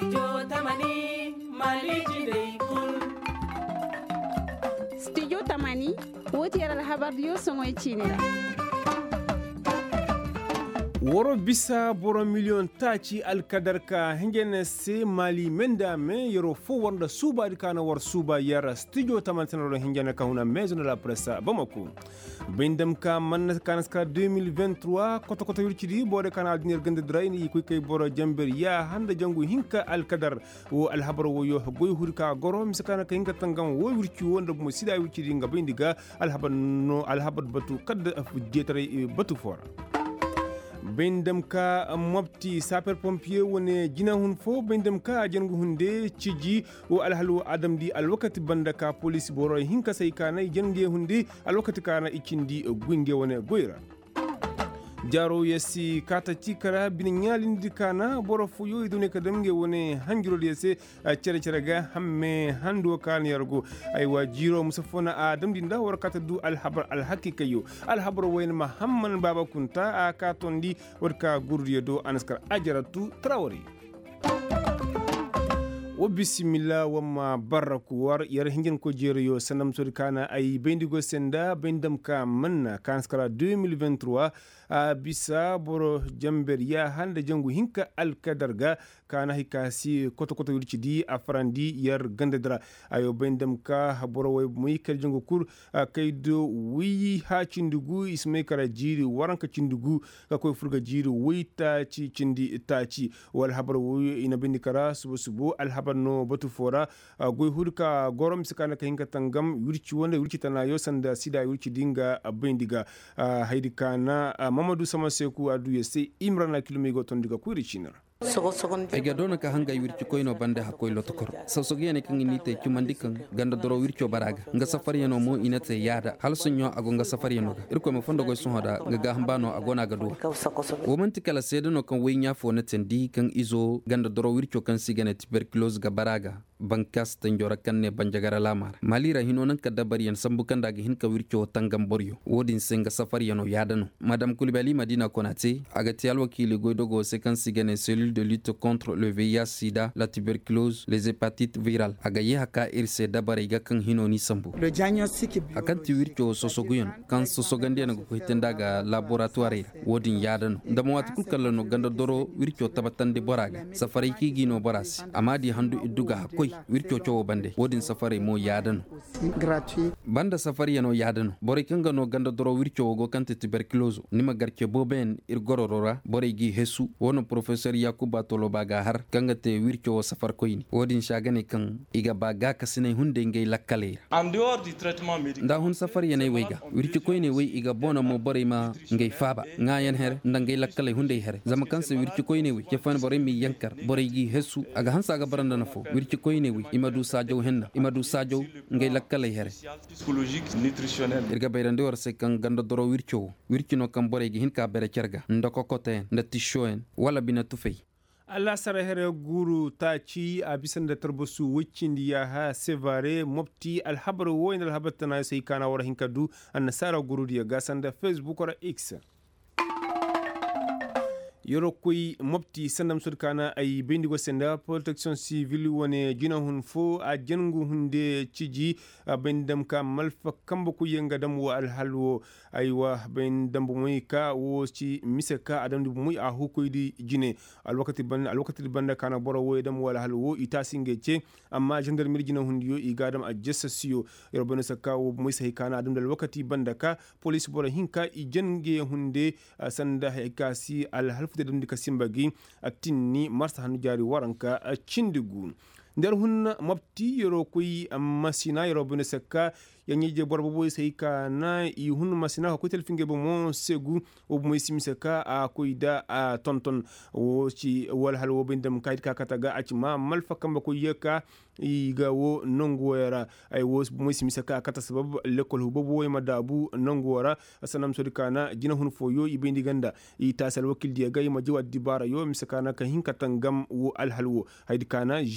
Studio Tamani woti yaral habar yo songoy chinira woro bisa boro million taci alkadarka hingene se mali menda me yoro fo wonda suba kana war suba yara studio tamantanoro hingene kahuna maison de la presse bamako bindam ka man kanaska 2023 koto yurcidi bode kana adnir gande draini kuy kay boro jamber ya handa jangu hinka alkadar wo alhabar wo yo goy hurka goro misakana ka hinka tangam wo yurci wonda mo sida yurcidi nga bindiga alhabar batu kad jetare batu fora bindam ka mobti saper pompier wone jina hun fo bindam ka jangu hunde ciji o alhalu adam di alwakati banda ka police boro hinka sai kana jange hunde alwakati kana ikindi gunge wone goira jaro yesi kata tikara bin nyalindi kana boro fu yo idune kadamge wone hanjiro yese cere ga hamme hando kan yargo ay wajiro musafona adam di nda war kata du alhabar alhakikayo alhabar wayn muhammad baba kunta akatondi warka gurdiye do anaskar ajaratu trawari wa bismillah wa ma baraku war yar hingin ko jeriyo sanam surkana ay bendigo senda bendam ka manna kanskara 2023 bisa boro jamber ya hande jangu hinka alkadarga kana hikasi koto yurcidi afrandi yar gandadra ayo bendam ka boro way muy kal jangu kur kaydo wi ha cindugu ismay kara jiri waranka cindugu ka koy furga jiri wi ta ci cindi taci wal habar wi ina bindikara subu alhabar no batu fora goy hurka gorom sikana ka hinka tangam yurci wonda yurci tana yo sanda sida yurci dinga bendiga haydi kana Mamadou Samaseku adu yese Imran Kilumego tondiga kuiri chinara ega dona ka hanga wirci koyno bande ha koy lotokor sawsogi ene kan inite cumandikan ganda doro wircio baraga nga safari yano mo inate yada hal sunyo ago nga safari yano irko me fondo goy sunhoda nga ga hambano agona ga do wo manti kala sedeno kan weynya fo netendi kan izo ganda doro wircio kan sigane tuberculose ga baraga bankas tanjora kanne banjagara lamar malira hinonan ka dabari yan sambu kanda ga hinka wircio tangam boryo wodin senga safari yano yadano madam Kulibali Madina Konate aga tial wakili goydogo se kan sigane de lutte contre le VIH-Sida, la tuberculose, les hépatites virales. Agaye haka irse dabariga kan hinoni sambu. Le diagnostic akan tiwircho sosoguyon kan sosogandi na ko hitendaga laboratoire wodin yadano. Ndamo wat kulkala no ganda doro wircho tabatande boraga. Safari ki gino borasi. Amadi handu iduga hakoi wircho cho bande wodin safari mo yadano. Gratuit. Banda safari yano yadano. Bore kanga no ganda doro wircho go kante tuberculose. Nima garche boben irgororora bore gi hesu wono professeur Yakuba Tolobaga har kangate wircho safar koyni wodin shagane kan iga baga kasine hunde ngey lakkale en dehors du traitement médical nda hun safar yana weyga wircho koyni wey iga bona mo bore ma ngey faba ngayen her nda ngey lakkale hunde her zama kanse wircho koyni wey jefan bore mi yankar bore gi hesu aga hansa ga baranda na fo wircho koyni wey imadu sajo henna imadu sajo ngey lakkale her psychologique nutritionnel irga bayrande war se kan ganda doro wircho no kan bore gi hinka bere cerga ndako koten nda tishoen wala bina tufey Allah sarahere guru ta ci a bisan da tarbasu wicin ya ha sevare mopti alhabar woyin alhabar tana sai kana war hinkadu an nasara guru ya gasan da Facebook or X yoro koy mopti sandam sudkana ay bendigo senda protection civil wone jina hun fo a jangu hunde ciji bendam ka malfa kambo ku yenga dam wa alhalwo aywa bendam bu muy ka wo ci misaka adam du muy a hukoydi jine alwakati banda kana boro wo dam wala halwo ita singece amma gendarmerie jina hun yo igadam a jessasiyo yoro beno saka wo muy sai kana adam dal wakati banda ka police boro hinka i jenge hunde sanda hekasi alhalf de dum dika simbagi atinni marsa hanu jari waranka cindigu nder hunna mabti yoro koy masina yoro bune sakka yanyeje borbo boy sayka na i hun masina ko tel finge bo mon segu o moy simisaka a koyda a tonton o ci wal hal wo bindam kayit ka kataga aci ma malfa kamba ko yeka iga wo nongwera ay wo moy simisaka kata sabab lekol hu bobo way madabu nongwara asanam sodikana jina hun fo yo ibindi ganda i tasal wakil dia gay ma jiwad dibara yo misaka na ka hinka tangam wo al halwo haydikana jiyadata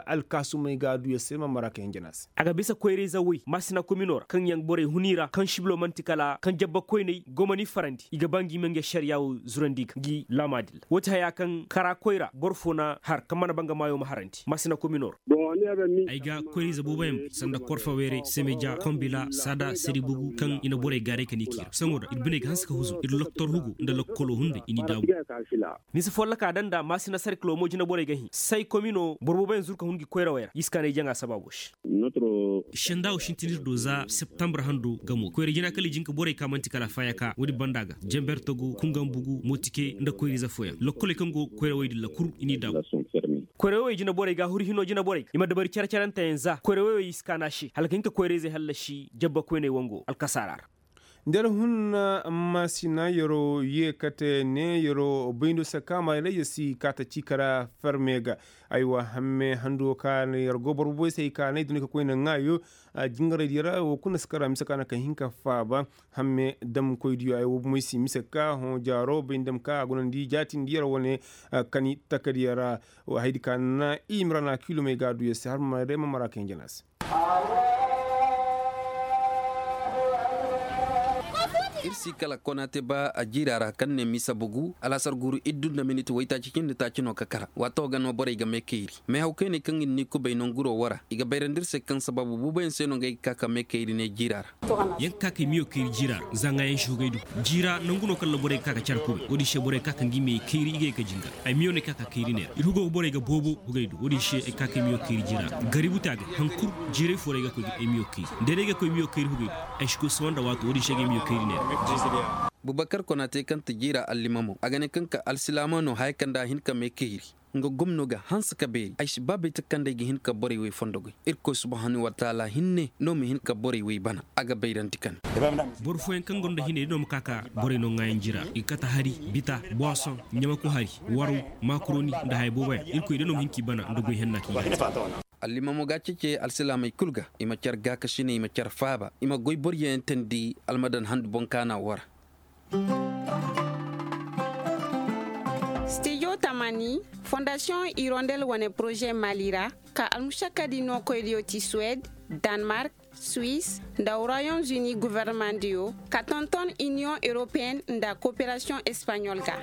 alkasu mai gadu ya sema maraka hingenas aga bisa koyre zawi masina kominor kan yang bore hunira kan shiblo mantikala kan jabba koyne gomani farandi iga bangi menge shariyawu zurandi gi lamadil wata ya kan kara koyra borfona har kamana banga mayo maharanti masina kominor aiga koyre zabubayam sanda korfa were semeja kombila sada seribugu kan ina bore gare kan ikira sangoda ibne ganska huzu id loktor hugu nda lokkolo hunde ini daw ni se folla ka danda masina sarklo mo jina bore gahi sai komino borbubayan zurka hungi koyra wera iskane janga sababush shandaw shintinir doza september handu gamo koyre jina kali jinka bore kamanti kala fayaka wodi bandaga jember togo kungambugu motike nda koyri za foya lokkole kango koyra waydi la kur ini daw korewe jina bore ga huri hino jina bore ima dabari characharanta yanza korewe iskana shi halkinka koyre hallashi jabba koyne wango alkasarar nder hunna masina yoro ye kate ne yoro bindo sakama ile yasi kata chikara fermega aywa hamme hando kan yer gobar boy sai kan duni ko ina ngayo jingare dira wo kuna skara misaka kan hinka faba hamme dam ko diyo ay wo moisi misaka ho jaro bindam ka gonandi jatin dira wone kani takadira haydi kan imrana kilomega du yasi har ma rema maraken jenas irsi kala konate ba a jirara kan ne misa bugu alasar guru iddu na minute waita cikin da tacino kakara wato gan bore ga mekeiri me hauke ne kan ni ko bainon guro wara iga bayrandir se kan sababu bu bayin seno ga kaka mekeiri ne jirara yan kaka miyo kiri jirar zanga yan shugaidu jira nanguno kala bore kaka charko wodi she bore kaka ngime kiri ige ka jinga ay miyo ne kaka kiri ne irugo bore ga bobo hugaidu wodi she e kaka miyo kiri jira garibu taga hankur jire fore ga ko e miyo kiri dere ga ko miyo kiri hugaidu ay shko sonda wato wodi she ga miyo kiri ne Bubakar Konate kan tijira allimamo agane kanka alsilamano haykanda hinka mekehiri nga gomno ga hansa kabe aish babe takande gi hinka bori we fondogo irko subhanahu wa ta'ala hinne no mi hinka bori we bana aga bayrantikan bor fo en kan gonda hinne no kaka bori no ngayen jira ikata hari bita boisson nyama ko hari waru macaroni nda hay boba irko ideno hinki bana ndogo henna ki allimamo ga cece alsilamay kulga ima car ga kashine ima car faba ima goy bori en tendi almadan hand bonkana wara Studio Tamani, Fondation Hirondelle wane projet Malira, ka almushaka di no koylioti Suède, Danemark, Suisse, nda Royaumes-Unis gouvernement dio, ka tonton Union Européenne nda coopération espagnole ga.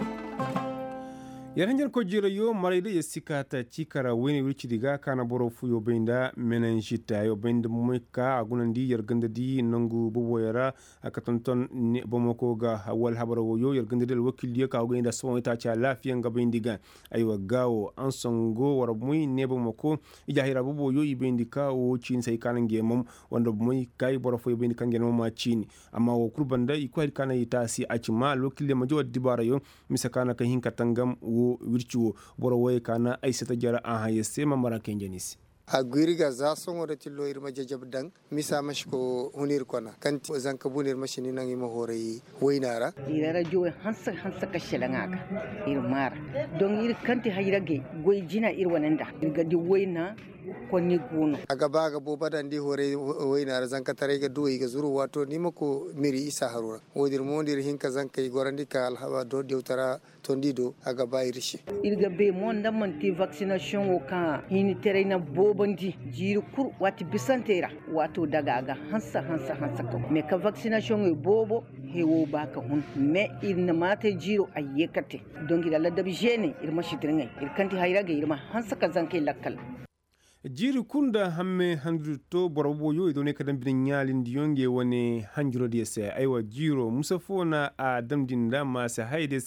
yaranjar ko jira yo marayda ya sikata cikara wani wici diga kana boro fuyo benda menenjita yo benda mumika agunandi yarganda di nangu buboyara akatonton ne bomoko ga wal habaro yo yarganda del wakil ka ogenda so ita cha lafiyan ga bendiga aywa gawo ansongo wara muy ne bomoko ijahira bubo yo ibendika o chin sai kanan gemom wanda muy kai boro fuyo bendika ngeno ma chin amma wo kurbanda ikwai kana itasi achima lokil ma jo dibara yo misakana ka hinka tangam wo wirchuo boro way kana aisata jara aha yesse mamara kenjenisi a gwiriga za son wada tillo irma jajab dang misa mashko hunir kona kan zanka bunir mashini nangi ma horai wainara irara jowe hansa ka shelanga irmar don ir kanti hayrage goy jina irwananda irga di waina konni guno aga baga bo badan di hore wainara zanka tarega duwi ga zuru wato nimako miri isa harura wodir mondir hinka zanka igorandi ka alhaba do deutara tondido aga bayrishi irga be mon damanti vaccination o kan hini terena bobandi jiru kur wati bisantera wato daga aga hansa ko me ka vaccination e bobo hewo baka hun me irna mate jiro ayyekate dongi dalla dabi jene irma shitringa irkanti hayrage irma hansa ka zanke lakkal jiri kunda hamme handruto borobo yo idone kadam bin nyalin diyonge woni hanjuro de se aywa jiro musafona a damdinda ma se hayde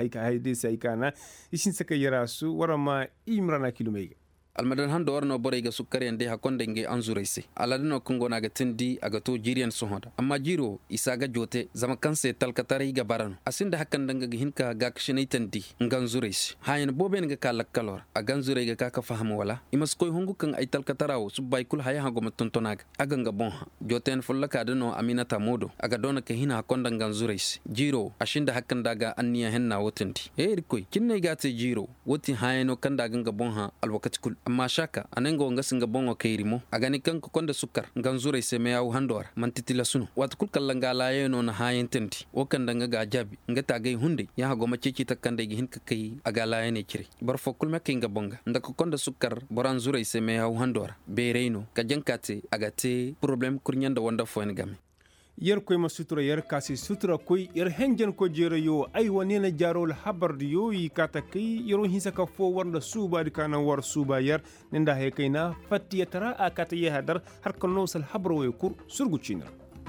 se ikana ishin saka yarasu warama imrana kilomega almadan hando warno boreyga sukkari ande hakonde nge anzurayse aladino kongo naga tendi aga to jirian sohoda amma jiro isaga jote zama kanse talkatare ga barano asinda hakkandanga hinka gakshine tendi nganzurayse hayen boben nga kalak kalor aganzurayga kaka fahamu wala imaskoy hongu kan ay talkatarawo subbay kul haya hago matontonaga aga nga bonha joten fullaka dano aminata modo aga dona ke hina hakonda nganzurayse jiro ashinda hakkandaga anniya henna wotendi erikoy kinne gate jiro woti hayeno kandaga nga bonha alwakati kul amma shaka anengo nga singa bongo kairimo agani kan ko konda sukar ngan zure se me yaw handor mantitila suno wat kul kallanga la yeno na hayen tenti o kan danga ga jabi nga tagay hunde ya go maceci takande gi hin kai aga la yene kire bar fo kul mekke nga bonga ndako konda sukar boran zure se me yaw handor be reino ka jankate agate problem kurnyanda wonda fo en game yer koy ma sutura yer kasi sutura koy yer henjen ko jere yo ay woni na jarol habardu yo yi kata kay yero hinsa ka fo warda suba di kana war suba yer nenda he kayna fatti tara akata ye hadar har ko no sal habro yo kur surgu china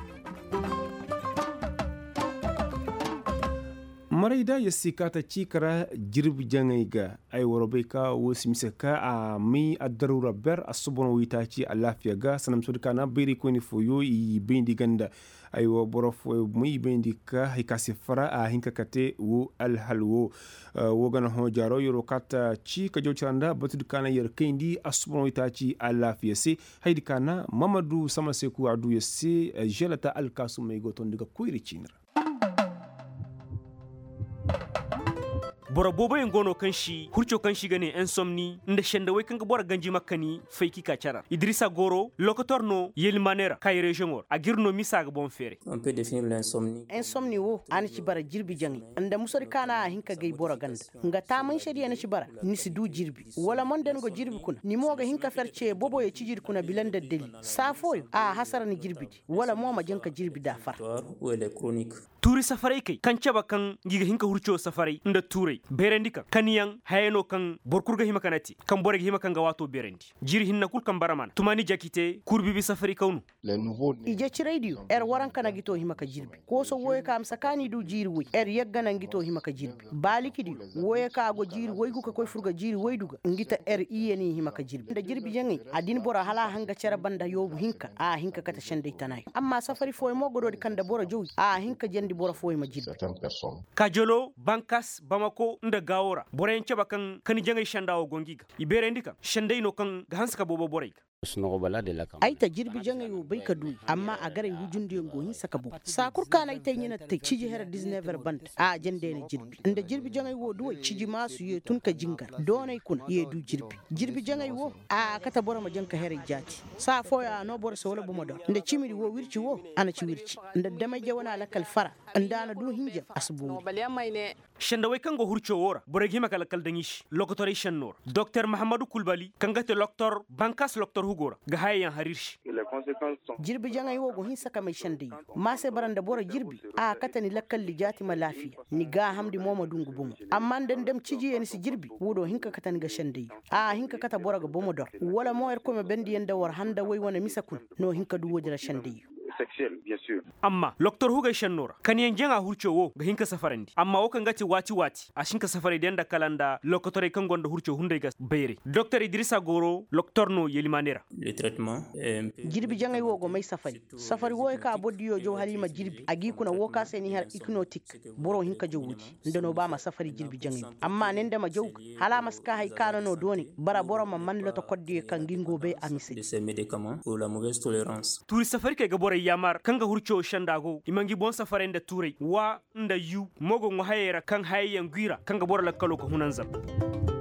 maraida yasikata cikara jirbi jangaiga ay worobe ka wosimse ka a mi adarura ber asubono witaci a lafiya ga sanam sodkana beri ko ni foyo i bendi ganda ay wo borof mi bendi ka hikasi fara a hinka kate wo alhalwo wo gana ho jaro yoro kata ci ka jowcanda batud kana yer kendi asubono witaci a lafiya se haydi kana mamadou samaseku adu yesse jelata alkasu may goton diga koyri cinra bora bobo en gono kanshi hurcho kanshi gane insomni nda shenda way kanga bora ganji makani feyki ka chara Idrissa Goro locator no yelimanera kay region or agirno misaga bon fere on peut définir l'insomnie wo an ci bara jirbi jangi anda musori kana hinka gay bora ganda nga taman shariya na ci bara ni si du jirbi wala mon den go jirbi kuna ni moga hinka ferce bobo ye ci jirbi kuna bilanda deli safoyo a hasara ni jirbi wala moma janka jirbi da far ou les chroniques turi safarai kai kan caba kan giga hinka hurcho safarai nda turai berendi kan kaniyang hayeno kan borkurga hima kanati kan borega hima kan gawato berendi jiri hinna kul kan baraman tumani jakite kurbi bi safari kaunu ije ci radio waran kana gito hima ka jirbi ko so woye ka am sakani du jiri woy yagga gito hima ka jirbi baliki di woye ka go jiri woy gu ka koy furga jiri woy duga ngita iyeni hima ka jirbi da jirbi jangi adin bora hala hanga cara banda yobu hinka a hinka kata shande tanay amma safari foy mo godo kan da bora jowi a hinka jendi bora foy ma jirbi kajolo bankas bamako nda gawora boren caba kan jangai shandawo gongiga ibere ndika shandai no kan hanska bobo borai ai ta jirbi jangai yo bai ka duyi amma a garai wujundi ngo hin saka bu sakur kana ita nyina ta ciji hera 19 band a jande ne jirbi inda jirbi jangai wo duwa ciji masu ye tun ka jingar donai kun ye du jirbi jangai wo a kata bora ma janka hera jati sa foya no bora so wala bu modo inda cimiri wo wirci wo ana ci wirci inda dama jawana lakal fara inda na du hinja asbu shandawai kango hurcho wora boregi makala kaldangish lokotori shannor Dr Mahamadou Kulbali kangate loktor bankas loktor hugora ga hayan harirshi jirbi jangai wo go hin saka mai shandi ma sai baranda bora jirbi a katani lakkal lijati ma lafiya ni ga hamdi moma dungu bumo amma dan dem ciji en si jirbi wodo hinka katani ga shandi a hinka kata bora ga bomo dor wala mo er ko me bendi yanda war handa way wona misakun no hinka du wodira shandi sexuel bien sûr amma loktor huga shannora kan yangen a hurco wo ga hinka safarandi amma wo kan gati wati a shinka safari den da kalanda lokotore kan gonda hurco hunde ga bayre Dr Idrissa Goro loktor no yelimanera le traitement jirbi jangai wo go mai safari wo ka bodiyo jo halima jirbi agi kuna wo ka seni har hypnotic boro hinka jowuji ndano ba ma safari jirbi jangai amma nenda ma jow hala maska hay kana no doni bara boro ma man loto koddi kan gingo be amise de ces médicaments pour la mauvaise tolérance turi safari ke ga boro yamar kanga hurco shandago imangi bon safarende turai wa nda yu mogo ngo hayera kan hayyan gwira kanga bora la kalo ko hunanzam